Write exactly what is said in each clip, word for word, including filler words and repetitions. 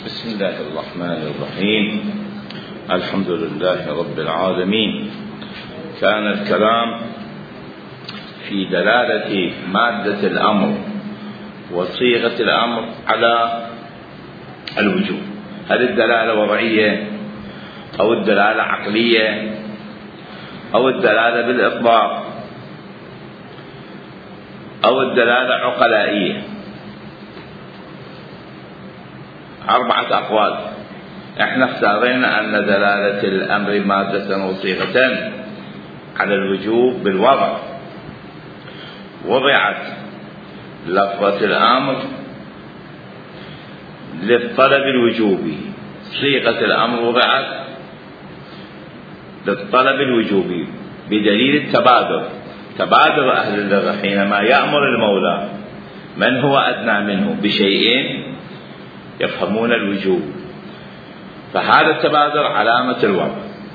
بسم الله الرحمن الرحيم. الحمد لله رب العالمين. كان الكلام في دلالة مادة الأمر وصيغة الأمر على الوجوب. هل الدلالة وضعية أو الدلالة عقلية أو الدلالة بالإطلاق أو الدلالة عقلائية؟ أربعة أقوال. احنا اختارنا أن دلالة الأمر مادة وصيغة على الوجوب بالوضع. وضعت لفظة الأمر للطلب الوجوبي، صيغة الأمر وضعت للطلب الوجوبي بدليل التبادر. تبادر أهل اللغة حينما يأمر المولى من هو أدنى منه بشيء يفهمون الوجوب، فهذا التبادر علامة الوضع.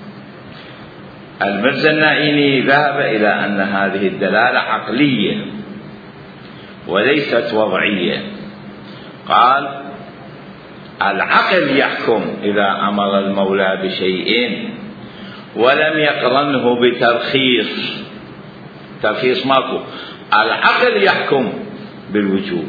المرزا النائيني ذهب إلى أن هذه الدلالة عقلية وليست وضعية. قال العقل يحكم إذا أمر المولى بشيء ولم يقرنه بترخيص. ترخيص ماكو، العقل يحكم بالوجوب.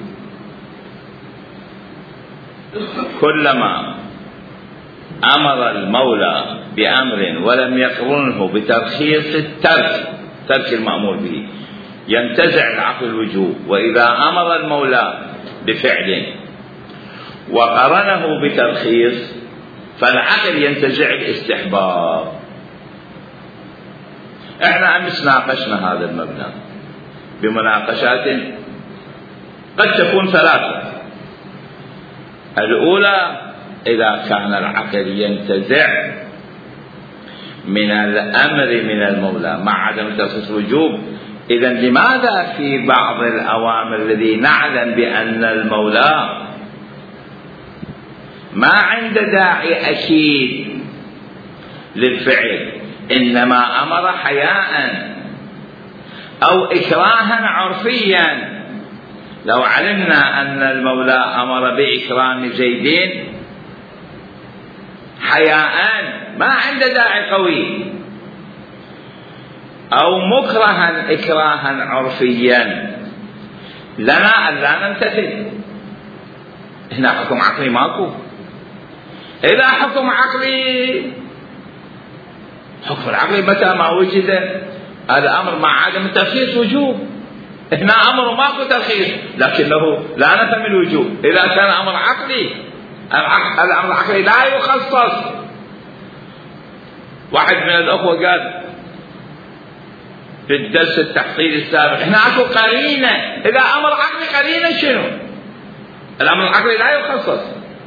كلما أمر المولى بأمر ولم يقرنه بترخيص الترك، ترك المأمور به، ينتزع العقل الوجوب. وإذا أمر المولى بفعل وقرنه بترخيص فالعقل ينتزع الاستحباب. احنا أمس ناقشنا هذا المبنى بمناقشات قد تكون ثلاثة. الأولى إذا كان العقل ينتزع من الأمر من المولى مع عدم تخصيص الوجوب، إذن لماذا في بعض الأوامر الذي نعلم بأن المولى ما عنده داعي أكيد للفعل، إنما أمر حياء أو إكراها عرفيا؟ لو علمنا أن المولى أمر بإكرام زيدين حياء ما عنده داعي قوي، أو مكرها إكراها عرفيا، لنا أن لا نمتثل. هنا حكم عقلي ماكو. إذا حكم عقلي، حكم العقلي متى ما وجد هذا أمر مع عدم ترخيص وجوب. هنا أمر ماكو ترخيص لكنه لا نفهم الوجوب. إذا كان أمر عقلي، الأمر العقلي لا يخصص. واحد من الأخوة قال في الدرس التحصيلي السابق هنا أكو قرينة. إذا أمر عقلي قرينة شنو؟ الأمر العقلي لا يخصص.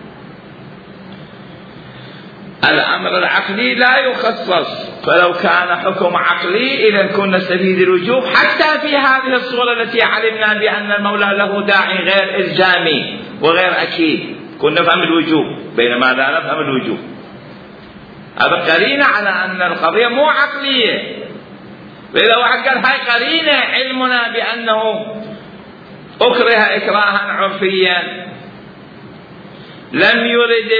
الأمر العقلي لا يخصص. فلو كان حكم عقلي إذا كنا نستفيد الوجوب حتى في هذه الصورة التي علمنا بأن المولى له داعي غير إلزامي وغير أكيد، كنا نفهم الوجوب بينما لا نفهم الوجوب. هذا قرينة على أن القضية مو عقلية. وإذا واحد قال هاي قرينة علمنا بأنه أكره إكراها عرفيا، لم يرد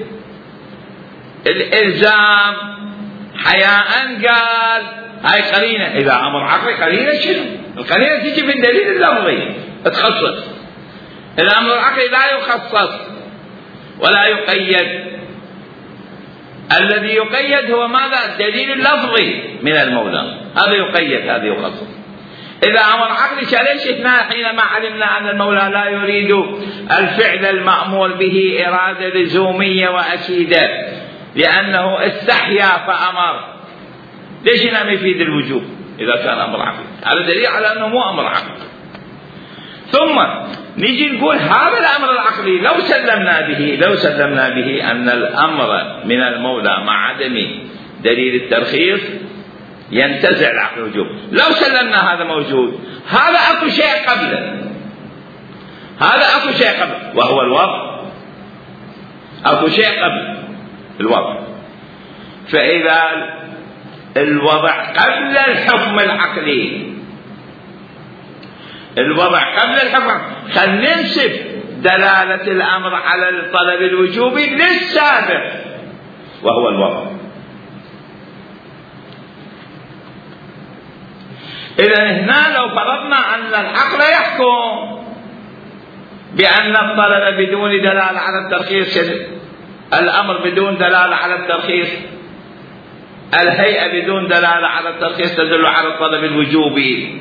الإلزام حياء، قال هاي قرينة. إذا أمر عقلي قرينة شنو؟ القرينة تيجي في الدليل اللفظي تخصص. الأمر العقلي لا يخصص ولا يقيد. الذي يقيد هو ماذا؟ الدليل اللفظي من المولى، هذا يقيد هذا يخصص. إذا أمر عقلي شليش إحنا حينما علمنا أن المولى لا يريد الفعل المأمور به إرادة لزومية وأكيدة لأنه استحيا فأمر، ليش هنا ما يفيد الوجوب إذا كان أمر عقلي؟ هذا دليل على أنه مو أمر عقلي. ثم نيجي نقول هذا الأمر العقلي لو سلمنا به لو سلمنا به أن الأمر من المولى مع عدم دليل الترخيص ينتزع العقل الوجوب، لو سلمنا هذا موجود، هذا أكو شيء قبله، هذا أكو شيء قبله وهو الوضع. أكو شيء قبل الوضع. فإذا الوضع قبل الحكم العقلي، الوضع قبل الحكم، خلينا ننسب دلالة الأمر على الطلب الوجوبي للسابق وهو الوضع. إذا هنا لو فرضنا أن العقل يحكم بأن الطلب بدون دلالة على الترخيص، الأمر بدون دلالة على الترخيص، الهيئة بدون دلالة على الترخيص تدل على الطلب الوجوبي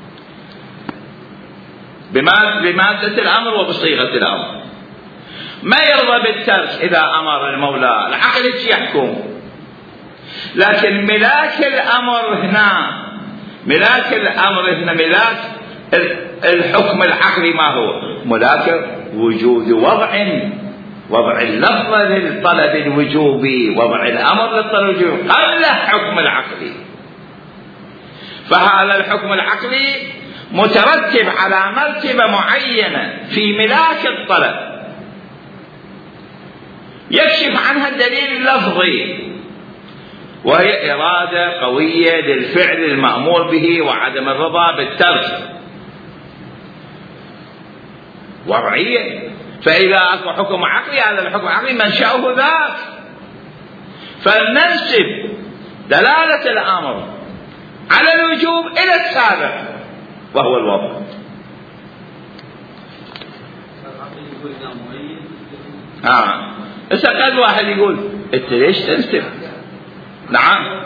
بمادة الأمر وبصيغة الأمر. ما يرضى بالترك إذا أمر المولى، العقل يحكم. لكن ملاك الأمر هنا، ملاك الأمر هنا ملاك الحكم العقلي ما هو؟ ملاك وجود وضع، وضع اللفظ للطلب الوجوبي، وضع الأمر للطلب الوجوبي قبل الحكم العقلي. فهذا الحكم العقلي مترتب على مرتبة معينة في ملاك الطلب يكشف عنها الدليل اللفظي، وهي إرادة قوية للفعل المأمور به وعدم الرضا بالترك، وضعية. فإذا أكو حكم عقلي، هذا الحكم العقلي منشأه ذاك، فلننسب دلالة الأمر على الوجوب إلى السابق وهو الوضع. آه. إذا قد واحد يقول أنت ليش تنسب؟ نعم.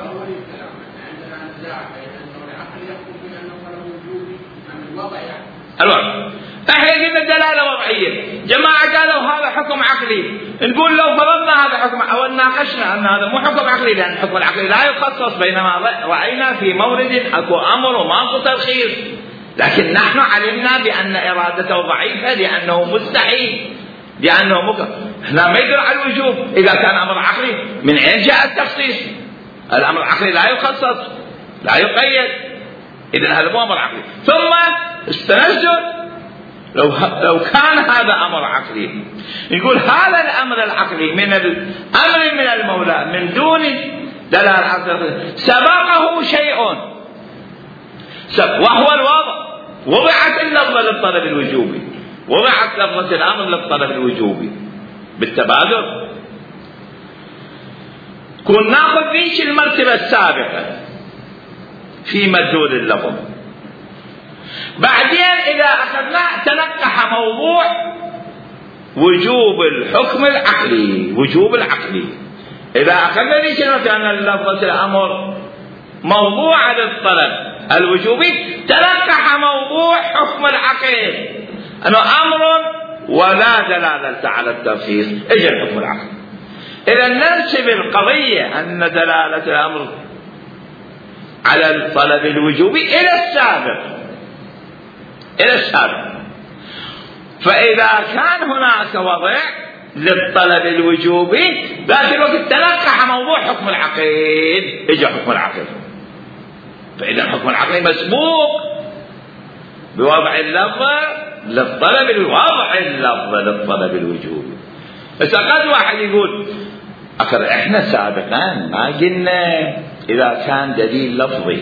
الوضع. احنا قلنا دلالة وضعية، جماعة قالوا هذا حكم عقلي، نقول لو فرضنا هذا حكم أو ناقشنا أن هذا مو حكم عقلي، لأن الحكم العقلي لا يخصص، بينما رأينا في مورد أكو أمر وماكو ترخيص، لكن نحن علمنا بأن إرادته ضعيفة لأنه مستحيل، لأنه ممكن هنا ما يدل على الوجوب. إذا كان أمر عقلي من أين جاء التخصيص؟ الأمر العقلي لا يخصص لا يقيد، إذن هذا مو أمر عقلي. ثم استنزل لو لو كان هذا أمر عقلي، يقول هذا الأمر العقلي من الأمر من المولى من دون دلالة عقلية سبقه شيء وهو الوضع، وضعت اللفظة للطلب الوجوبي، وضعت لفظة الأمر للطلب الوجوبي بالتبادل. كنا ناخذ ذيك المرتبة السابقة في مدلول اللفظ، بعدين إذا أخذنا تنقح موضوع وجوب الحكم العقلي، وجوب العقلي. إذا أخذنا ذيك المرتبة أن لفظة الأمر موضوع للطلب الوجوبي، تنقح موضوع حكم العقل أنه أمر ولا دلالة على الترخيص، إجا الحكم العقلي. إذا ننسب القضية أن دلالة الأمر على الطلب الوجوبي إلى السابق، إلى السابق. فإذا كان هناك وضع للطلب الوجوبي، ذات الوقت تنقح موضوع حكم العقل، إجا حكم العقل. فإذا الحكم العقلي مسبوق بوضع اللفظ للطلب، وضع اللفظ للطلب الوجوبي. بس قد واحد يقول أخر إحنا سابقا ما قلنا إذا كان دليل لفظي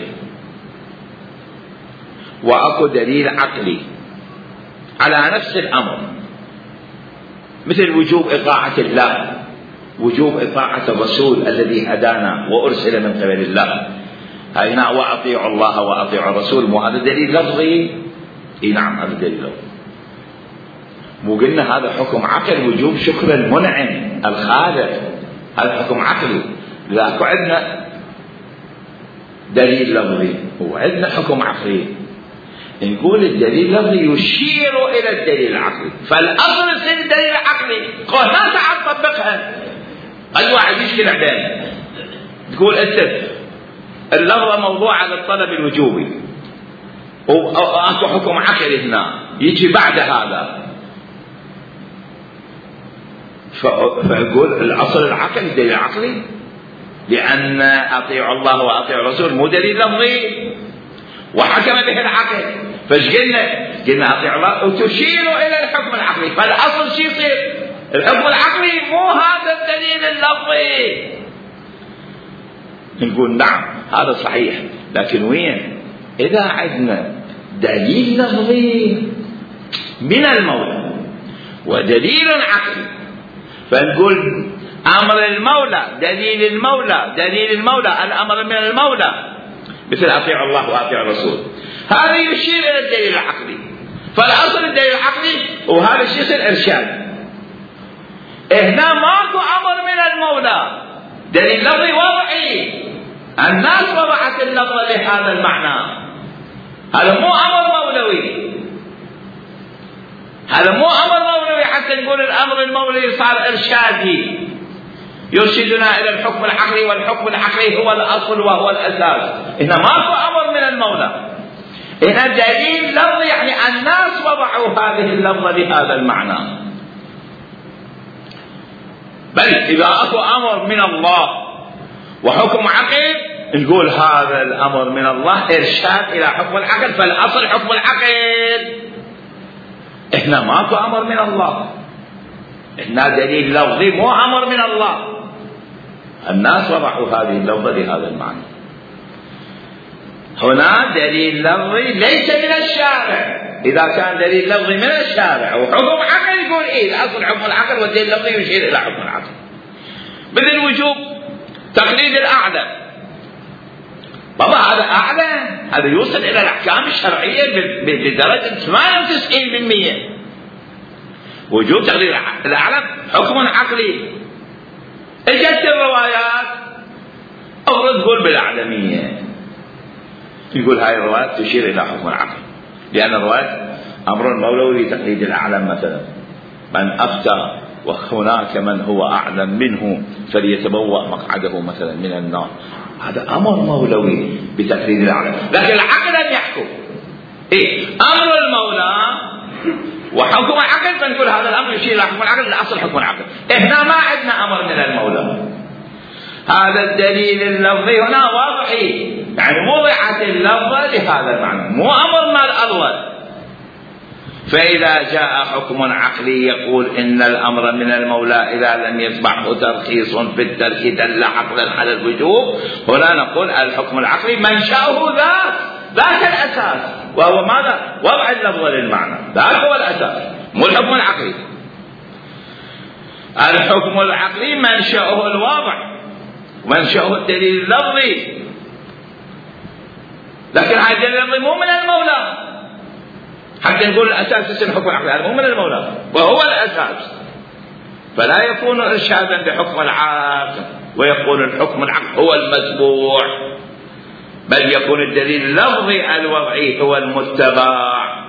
وأكو دليل عقلي على نفس الأمر، مثل وجوب إطاعة الله، وجوب إطاعة الرسول الذي هدانا وأرسل من قبل الله، هنا وأطيعوا الله وأطيعوا الرسول، مو هذا دليل لفظي؟ إيه نعم هذا دليل لفظي. مو قلنا هذا حكم عقل، وجوب شكر المنعم الخالق، هذا حكم عقلي. لذلك عندنا دليل لفظي وعندنا حكم عقلي، نقول الدليل اللفظي يشير إلى الدليل العقلي، فالأصل في الدليل العقلي قول ما تعال تطبقها. أي واحد يشكل عدين تقول أنت اللفظ موضوع على الطلب الوجوبي وأكو حكم عقلي هنا يجي بعد هذا، فأقول الأصل العقل دليل عقلي، لأن أطيعوا الله وأطيعوا الرسول مو دليل لفظي وحكم به العقل. فايش قلنا؟ قلنا أطيعوا الله وتشير إلى الحكم العقلي، فالأصل شيء يصير الحكم العقلي مو هذا الدليل اللفظي. نقول نعم هذا صحيح، لكن وين؟ إذا عندنا دليل لفظي من المولى ودليل عقلي. فنقول أمر المولى، دليل المولى، دليل المولى، الأمر من المولى، مثل أطيع الله وأطيع الرسول، هذا يشير إلى الدليل العقلي. فالأصل الدليل العقلي وهذا الشيء يصير إرشاد. هنا ماكو أمر من المولى، دليل لفظي وضعي، الناس وضعت اللفظ لهذا المعنى، هذا مو أمر مولوي، هذا مو أمر مولوي حتى نقول الأمر المولوي صار إرشادي يرشدنا إلى الحكم العقلي، والحكم العقلي هو الأصل وهو الأساس. هنا ماكو أمر من المولى، هنا دليل لفظ، يعني الناس وضعوا هذه اللفظة لهذا المعنى. بل إذا أكو أمر من الله وحكم عقل نقول هذا الأمر من الله إرشاد إلى حكم العقل، فالأصل حكم العقل. إحنا ماكو أمر من الله، إحنا دليل لفظي مو أمر من الله، الناس وضعوا هذه اللفظة لهذا المعنى. هنا دليل لفظي ليس من الشارع، إذا كان دليل لفظي من الشارع وحكم عقل يقول إيه الأصل حكم العقل، والدليل اللفظي يشير إلى حكم العقل. مثل وجوب تقليد الأعلى، طبعا هذا أعلى، هذا يوصل إلى الأحكام الشرعية بدرجة ثمانية وتسعين بالمئة. وجوب تقليد الأعلى حكم عقلي. اجت الروايات أفرض تقول بالأعلمية، يقول هاي الروايات تشير إلى حكم العقل، لأن الروايات أمر مولوي لتقليد الأعلم. مثلا من أفتى وهناك من هو أعلم منه فليتبوأ مقعده مثلا من النار، هذا أمر مولوي بتقليد الأعلم، لكن العقل لم يحكم. إيه أمر المولى وحكم العقل، فنقول هذا الأمر يشير إلى حكم العقل، الأصل حكم العقل. إحنا ما عندنا أمر من المولى، هذا الدليل اللفظي هنا واضحي، يعني وضعت اللفظة لهذا المعنى، مو أمرنا الأول. فإذا جاء حكم عقلي يقول إن الأمر من المولى إذا لم يتبعه ترخيص في الترك دل عقلا على الوجوب، هنا نقول الحكم العقلي منشأه ذات ذات الأساس، وهو ماذا؟ وضع اللفظ للمعنى، ذاك هو الأساس، مو الحكم العقلي. الحكم العقلي منشأه الواضع، منشأه الدليل اللفظي، لكن هذا الدليل اللفظي مو من المولى حتى نقول الأساس اسم الحكم العقلي، هذا مو من المولى وهو الأساس، فلا يكون إرشادا بحكم العقل ويكون الحكم العقل هو المتبوع، بل يكون الدليل اللفظي الوضعي هو المتبع.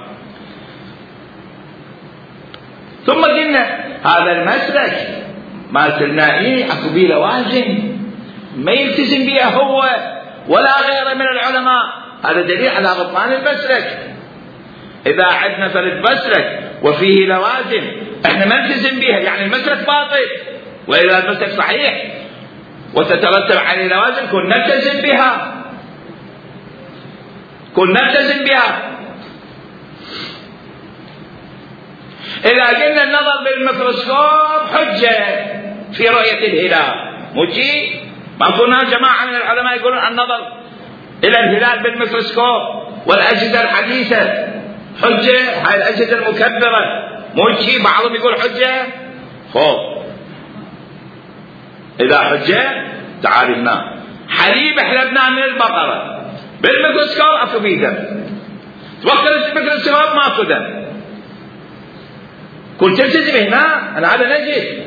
ثم قلنا هذا المسلك ما قلنا ايه اكو بيه لوازم ما يلتزم بها هو ولا غيره من العلماء، هذا دليل على بطلان المسلك. إذا عندنا فرد مسلك وفيه لوازم احنا ما نلتزم بها، يعني المسلك باطل. وإذا المسلك صحيح وتترتب عليه لوازم كن نلتزم بها، كن نلتزم بها. إذا قلنا النظر بالميكروسكوب حجة في رؤية الهلال، مجي ما كنا جماعة من العلماء يقولون النظر إلى الهلال بالميكروسكوب والأجهزة الحديثة حجة، هاي الأجهزة المكبرة مجي بعضهم يقول حجة. خوف إذا حجة تعال هنا حليب حلبناه من البقرة بالميكروسكوب أكو فيه دم، توكل الميكروسكوب ماكو دم، كنت تلتزم هنا أنا هذا نجس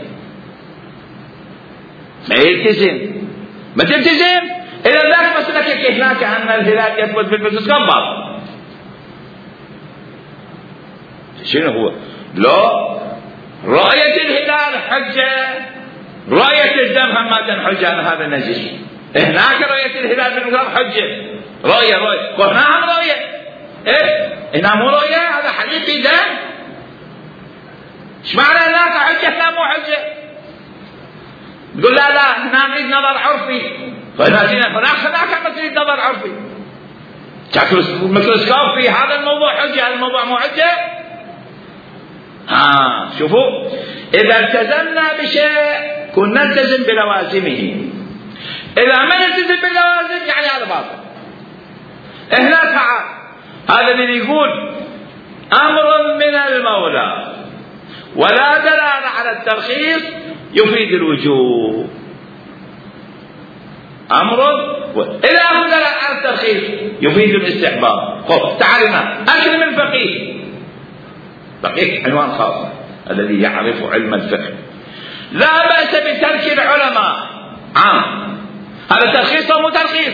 ما يلتزم، ما تلتزم إذا ذاك مسلكك هناك أن الهلال يثبت بالميكروسكوب باطل. شنو هو؟ لا رؤية الهلال حجة، رؤية الدم همة حجة، أنا هذا نجس. هناك رؤية الهلال بالميكروسكوب حجة، رؤية رؤية وهنا هم رؤية، إيه هنا مو رؤية، هذا حليب في دم. ايش معنى هناك حجة هنا مو حجة؟ تقول لا لا هنا نريد نظر عرفي، فهناك هناك نريد نظر عرفي. الميكروسكوب في هذا الموضوع حجة، هذا الموضوع مو حجة. ها شوفوا إذا التزمنا بشيء كنا نلتزم بلوازمه، إذا ما نلتزم باللوازم يعني هذا باطل. هنا تعال هذا اللي يقول أمر من المولى ولا دلالة على الترخيص يفيد الوجوب. أمر إذا أخذ دلالة على الترخيص يفيد الاستحباب. خذ تعلم أكرم الفقيه، فقيه عنوان خاص الذي يعرف علم الفقه. لا بأس بترك العلماء عام، هذا ترخيص أو مو ترخيص؟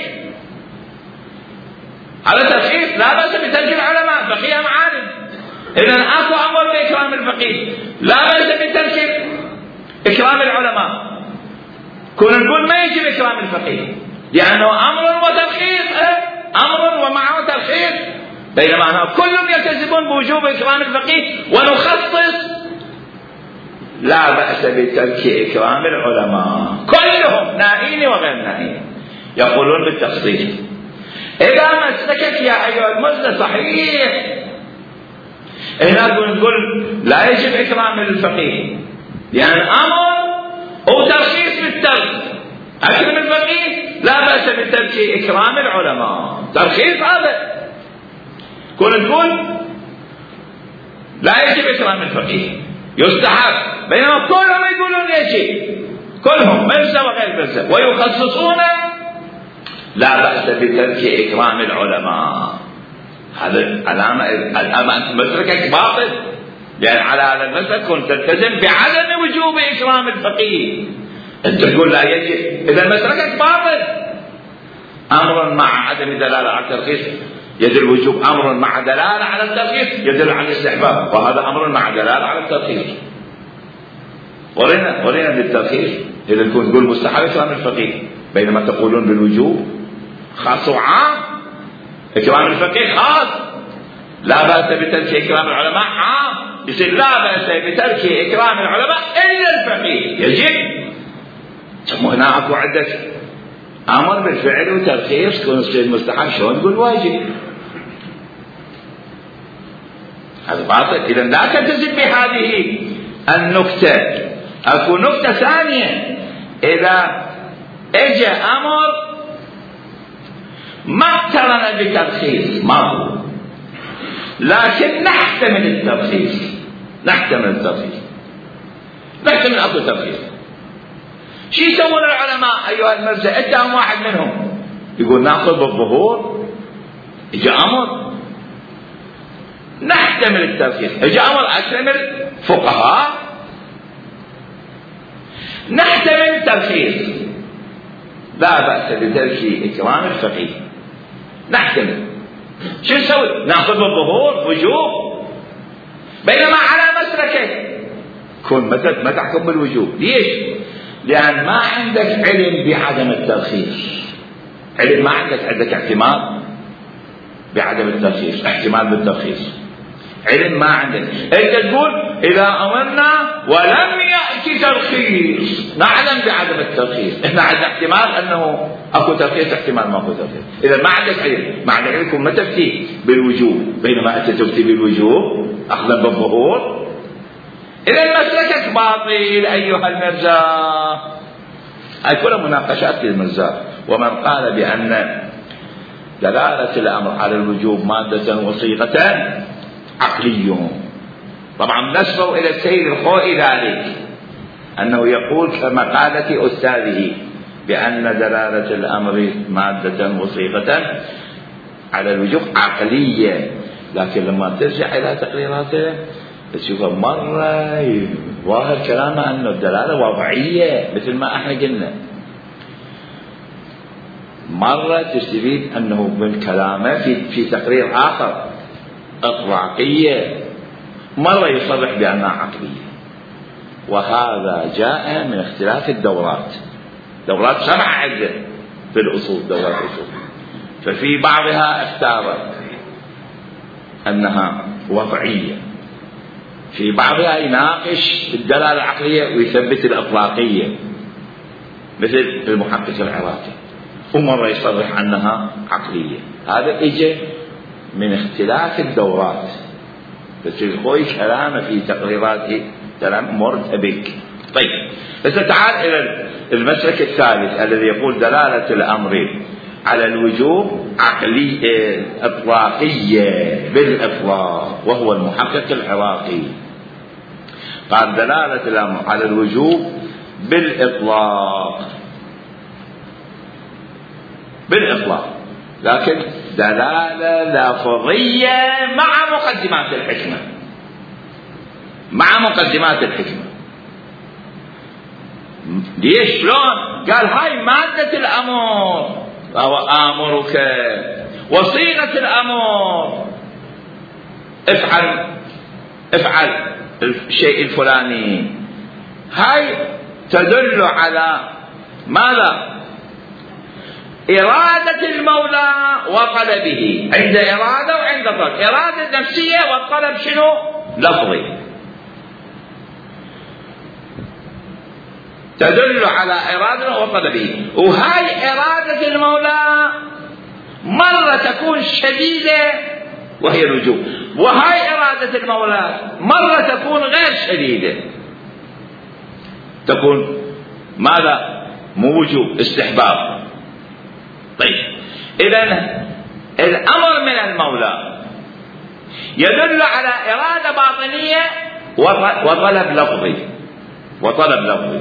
هذا ترخيص. لا بأس بترك العلماء، فقيه أم عالم. إذن أكو أمر بإكرام الفقيه، لا بأس بترك إكرام العلماء. كنا نقول ما يجب إكرام الفقيه لأنه أمر وترخيص، أمر ومعه ترخيص، بينما كلهم يلتزمون بوجوب إكرام الفقيه ونخصص لا بأس بترك إكرام العلماء كلهم نائين وغير نائين يقولون بالتخصيص. إذا مسلكك يا أيها المسلم صحيح، هنا نقول لا يجب إكرام الفقيه لأن أمر وترخيص بالترك. أكرم الفقيه لا بأس بترك إكرام العلماء، ترخيص هذا. كل نقول لا يجب إكرام الفقيه يستحب، بينما كلهم يقولون يجب، كلهم مرسى وغير مرسى، ويخصصون لا بأس بترك إكرام العلماء. هذا علامة الأمانة مسلكك باطل، لأن على هذا المسلك كنت تلتزم بعدم وجوب إكرام الفقيه. أنت تقول لا يجب، إذا مسلكك باطل. أمر مع عدم دلالة على الترخيص يدل وجوب، أمر مع دلالة على الترخيص يدل على الاستحباب، وهذا أمر مع دلالة على الترخيص. ورينا ورينا بالترخيص إذا كنت تقول مستحب إكرام الفقيه بينما تقولون بالوجوب خاص وعام. إكرام الفقيه خاص، لا بأس بترك إكرام العلماء عام، يصير لا بأس بترك إكرام العلماء إلا الفقيه يجب. ثم هنا أكو عدة أمر بالفعل وترخيص، كون يصير مستحب شلون تقول واجب؟ هذا باطل. إذا لا تلتزم بهذه النكتة. أكو نكتة ثانية، إذا اجى أمر ما اقترن بترخيص ما هو، لكن نحتمل الترخيص، نحتمل الترخيص نحتمل أكو ترخيص. شو يسوون العلماء أيها المرجع؟ اتهم واحد منهم يقول ناخذ بالظهور، اجى أمر نحتمل الترخيص، اجى أمر أكمل فقهاء نحتمل الترخيص، لا بأس بترك إكرام الفقيه نحتمل. شو نسوي؟ ناخذ بالظهور وجوب، بينما على مسلكه كن مثلا ما تحكم بالوجوب. ليش؟ لأن ما عندك علم بعدم الترخيص، علم ما عندك، عندك اعتماد بعدم الترخيص، احتمال بالترخيص، علم ما عندك. انت تقول اذا امرنا ولم يأتي ترخيص نعلم بعدم الترخيص، احنا عندنا احتمال انه اكو ترخيص، احتمال ما اكو ترخيص. اذا ما عندك علم، ما عندك علم ما تفتي بالوجوب، بينما انت تفتي بالوجوب اخذا بالظهور. اذا مسلكك باطل ايها المرزا. هاي كلها مناقشات في المرزا. ومن قال بان دلالة الامر على الوجوب مادة وصيغة عقلي، طبعا نسبوا الى السيد الخوئي ذلك انه يقول كمقالة استاذه بان دلالة الامر مادة وصيغة على الوجوب عقلية، لكن لما ترجع الى تقريراته تشوفه مرة ظاهر كلامه انه الدلالة وضعية مثل ما احنا قلنا، مرة تستفيد انه من كلامه في, في تقرير اخر اطلاقية، مرة يصرح بانها عقلية. وهذا جاء من اختلاف الدورات، دورات سبعة عدة في الاصول، دورات اصول، ففي بعضها اختارت انها وضعية، في بعضها يناقش الدلالة العقلية ويثبت الإطلاقية مثل المحقق العراقي، ومرة يصرح أنها عقلية. هذا إجا من اختلاف الدورات، بس الخوي كلامه في تقريراته كلام مرتبك. طيب بس تعال إلى المسلك الثالث الذي يقول دلالة الأمر على الوجوب عقلية إطلاقية بالإطلاق، وهو المحقق العراقي. قال دلالة الأمر على الوجوب بالإطلاق، بالإطلاق، لكن دلالة لفظية مع مقدمات الحكمة، مع مقدمات الحكمة. ليش؟ شلون؟ قال هاي مادة الأمر، أو آمرك، وصيغة الأمر افعل افعل الشيء الفلاني، هاي تدل على ماذا؟ إرادة المولى وطلبه، عند إرادة وعند طلب، إرادة نفسية والطلب شنو؟ لفظي. تدل على إرادة وطلبه، وهاي إرادة المولى مرة تكون شديدة وهي الوجوب، وهاي إرادة المولى مرة تكون غير شديدة، تكون ماذا؟ مو وجوب، استحباب. طيب إذن الأمر من المولى يدل على إرادة باطنية وطلب لفظي، وطلب لفظي،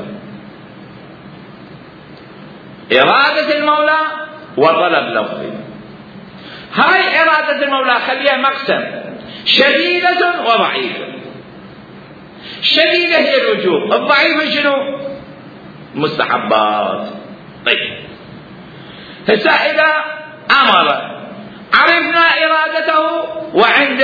إرادة المولى وطلب لفظي. هاي إرادة المولى خليها مقسم، شديدة وضعيفة. شديدة هي الوجوب، الضعيفة شنو؟ مستحبات. طيب هسه إذا أمر عرفنا إرادته وعند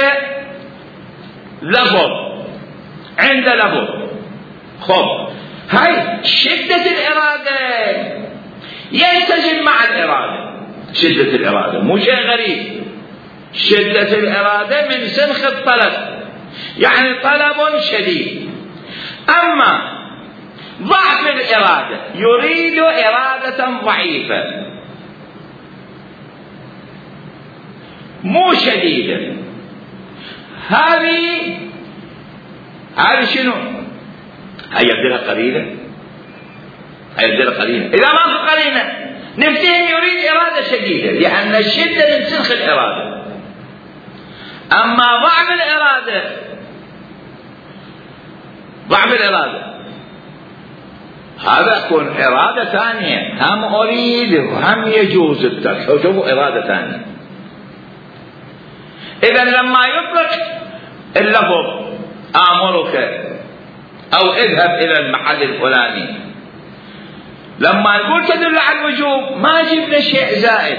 لفظ، عند لفظ، خب هاي شدة الإرادة ينسجم مع الإرادة، شدة الإرادة مو شيء غريب، شدة الإرادة من سنخ الطلب، يعني طلب شديد. أما ضعف الإرادة يريد إرادة ضعيفة مو شديدة، هذه هذه شنو؟ هي يبدلها قليلة، هي يبدلها قليلة. إذا ما في قليلة نفتهم يريد إرادة شديدة، لأن الشدة من سنخ الإرادة. أما ضعف الإرادة، ضعف الإرادة هذا يكون إرادة ثانية، هم أريد وهم يجوز الترك، شوفوا إرادة ثانية. إذا لما يطلق اللفظ آمرك أو اذهب إلى المحل الفلاني، لما نقول تدل على الوجوب ما جبنا شيء زائد.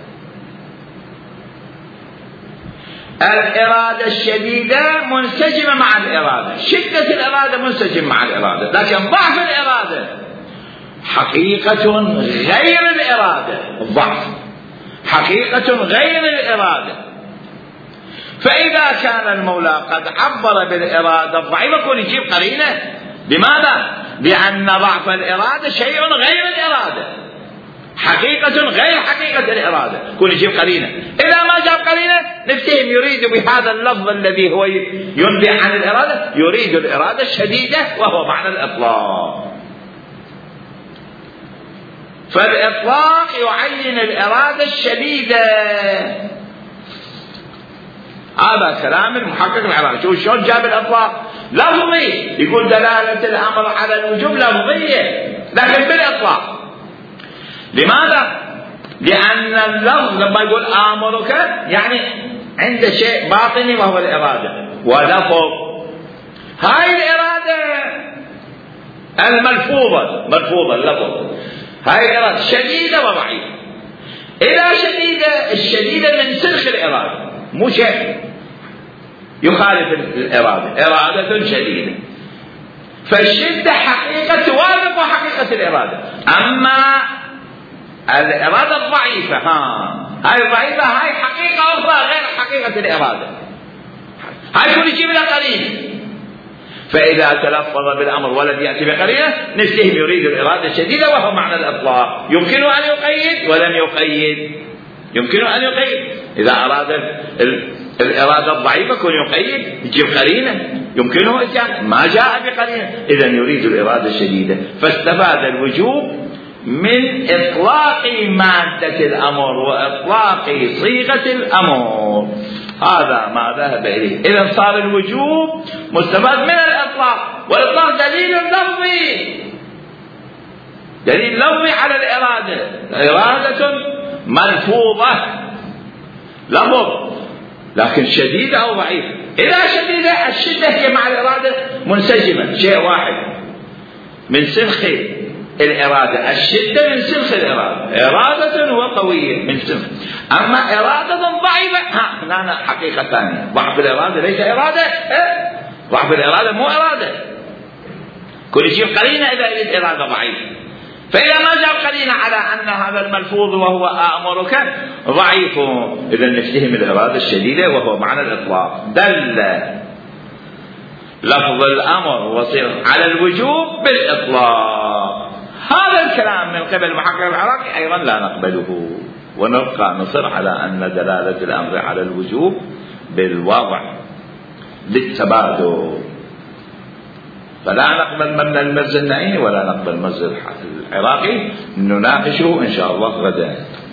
الإرادة الشديدة منسجمة مع الإرادة، شدة الإرادة منسجم مع الإرادة، لكن ضعف الإرادة حقيقة غير الإرادة، الضعف حقيقة غير الإرادة. فإذا كان المولى قد عبر بالإرادة الضعيفة يكون يجيب قرينة. لماذا؟ لأن ضعف الإرادة شيء غير الإرادة، حقيقة غير حقيقة الإرادة، يكون يجيب قرينة. إذا ما جاب قرينة نفتهم يريد بهذا اللفظ الذي هو ينبئ عن الإرادة، يريد الإرادة الشديدة وهو معنى الإطلاق. فالإطلاق يعين الإرادة الشديدة. هذا كلام المحقق العراقي. شوف شلون جاب الإطلاق لفظي، يقول دلالة الأمر على الوجوب لفظية لكن بالإطلاق. لماذا؟ لأن اللفظ لما يقول آمرك يعني عند شيء باطني وهو الإرادة، ولفظ هاي الإرادة الملفوظة، ملفوظة اللفظ، هاي الإرادة شديدة وضعيفة. إذا شديدة، الشديدة من سلخ الإرادة، مو شيء يخالف الإرادة، إرادة شديدة. فالشدة حقيقة توافق حقيقة الإرادة. أما الإرادة الضعيفة، ها هاي الضعيفة هاي حقيقة أخرى غير حقيقة الإرادة، هاي كل يجيب لها قرينة. فإذا تلفظ بالأمر ولم يأتي بقرينة نفتهم يريد الإرادة الشديدة وهو معنى الإطلاق. يمكن أن يقيد ولم يقيد، يمكن أن يقيد. إذا أراد الإرادة الضعيفة كن يقيد يجيب قرينة، يمكنه إتيان، ما جاء بقرينة، إذن يريد الإرادة الشديدة. فاستفاد الوجوب من إطلاق مادة الأمر وإطلاق صيغة الأمر. هذا ما ذهب إليه. إذن صار الوجوب مستفاد من الإطلاق والإطلاق دليل لفظي، دليل لفظي على الإرادة، إرادة ملفوظة لفظ، لكن شديدة أو ضعيفة. إذا شديدة، الشدة هي مع الإرادة منسجمة، شيء واحد من سلخ الإرادة، الشدة من سلخ الإرادة، إرادة وقوية من سلخ. أما إرادة ضعيفة ها هنا حقيقة ثانية، ضعف الإرادة ليس إرادة، ضعف الإرادة مو إرادة، كل شيء قرينة إذا يريد إرادة ضعيفة. فإذا ما جاء قرينة على أن هذا الملفوظ وهو آمرك ضعيف، إذا نفتهم الإرادة الشديدة وهو معنى الإطلاق. دل لفظ الأمر وصيغ على الوجوب بالإطلاق. هذا الكلام من قبل محقق العراقي أيضا لا نقبله، ونبقى نصر على أن دلالة الأمر على الوجوب بالوضع للتبادل. فلا نقبل مبنى المرز النعيمي ولا نقبل مرز العراقي، نناقشه إن شاء الله غدا.